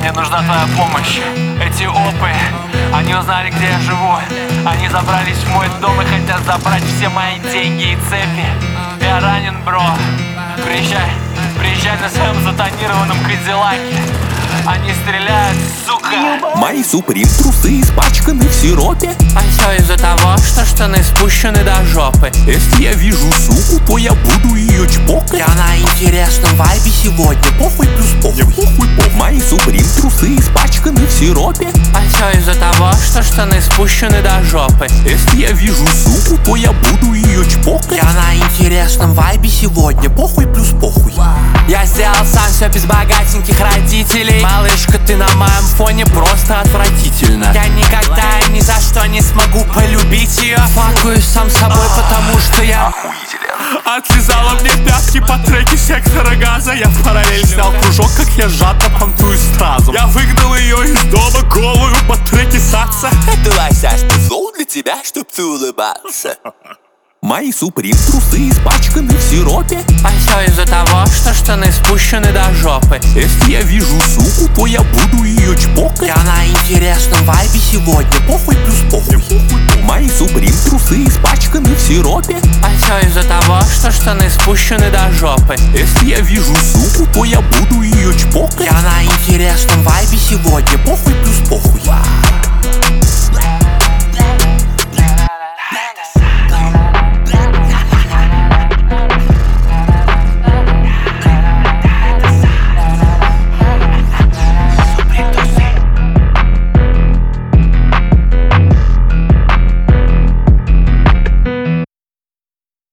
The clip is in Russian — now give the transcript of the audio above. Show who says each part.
Speaker 1: мне нужна твоя помощь. Эти опы, они узнали, где я живу. Они забрались в мой дом и хотят забрать все мои деньги и цепи. Я ранен, бро. Приезжай на своем затонированном Кадиллаке. Они стреляют, сука.
Speaker 2: Мои суприм трусы испачканы в сиропе.
Speaker 1: А все из-за того, что штаны спущены до жопы.
Speaker 2: Если я вижу суку, то я буду ее чпокать.
Speaker 1: Я на интересном вайбе сегодня. Похуй плюс похуй.
Speaker 2: Похуй. Мои суприм трусы испачканы в сиропе.
Speaker 1: А все из-за того, что штаны спущены до жопы.
Speaker 2: Если я вижу суку, то я буду ее чпокать.
Speaker 1: Я на интересном вайбе сегодня. Похуй плюс похуй. Я сделал сам все без богатеньких родителей. Малышка, ты на моем фоне просто отвратительно. Я никогда и ни за что не смогу полюбить ее. Факуюсь сам собой, потому что я
Speaker 2: Отлизала мне пятки по треке сектора газа. Я в параллель снял кружок, как я жадно понтую стразом. Я выгнал ее из дома голую по треке сакса.
Speaker 3: Это лосяшный зол для тебя, чтоб ты улыбался.
Speaker 2: Мои суприм трусы испачканы в сиропе.
Speaker 1: А все из-за того, что штаны спущены до жопы.
Speaker 2: Если я вижу суку, то я буду ее чпокать.
Speaker 1: Я на интересном вайбе сегодня. Похуй плюс похуй.
Speaker 2: Мои суприм трусы испачканы в сиропе.
Speaker 1: А все из-за того, что штаны спущены до жопы.
Speaker 2: Если я вижу суку, то я буду ее чпокать.
Speaker 1: Я на интересном вайбе сегодня. Похуй плюс похуй.